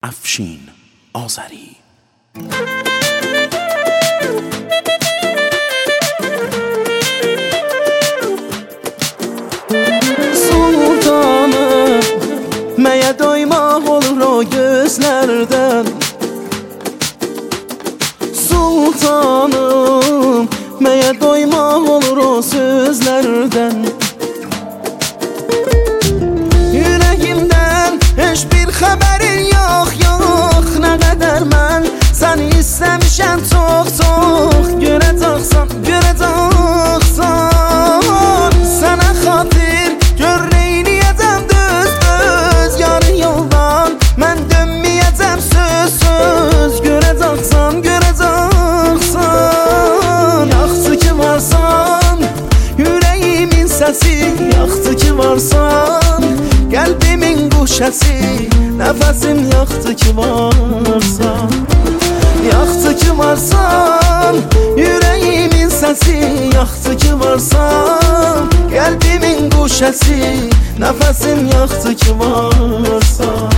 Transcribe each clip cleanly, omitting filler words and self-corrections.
افشین آذری. Sultanım, məyə doymaq olur o gözlərdən. Sultanım, məyə doymaq olur o sözlərdən. Yüreğimdən heç bir xəbərin yox, yox. Nə qədər mən səni istəmişəm çox, çox. Görəcəksən, görəcəksən. Sənə xatir gör neyniyəcəm düz, düz. Yarı yoldan mən dönməyəcəm söz, söz. Görəcəksən, görəcəksən. Yaxşı ki varsan, yüreğimin səsi. Yaxşı ki varsan, qəlbimin quşəsi. Nəfəsim yaxşı ki varsan. Yaxşı ki varsan, yüreğimin səsi. Yaxşı ki varsan, qəlbimin quşəsi. Nəfəsim yaxşı ki varsan.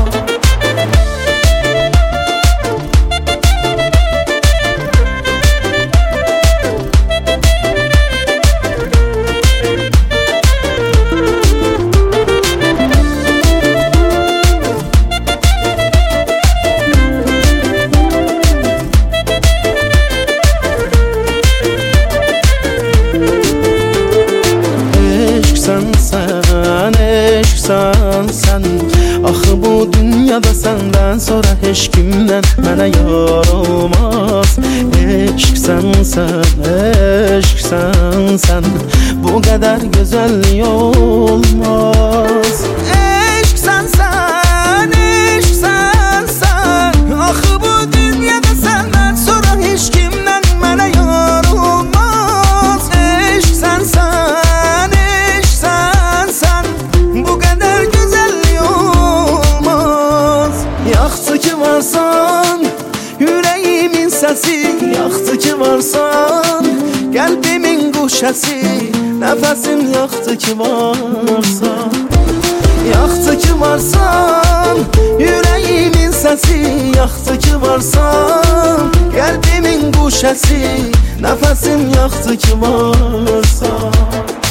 Sen axı bu dünyada səndən sonra heç kimdən mənə yar olmaz. Eşqsən sən, bu qədər gözəllik olmaz. Eşqsən sən, axı bu dünyada səndən sonra heç kimdən mənə yar olmaz. Eşqsən sən, bu qədər yaxşı ki varsan, yüreğimin səsi. Yaxşı ki varsan, qəlbimin quşəsi. Nəfəsim yaxşı ki varsan. Yaxşı ki varsan, yüreğimin səsi. Yaxşı ki varsan, qəlbimin quşəsi. Nəfəsim yaxşı ki varsan.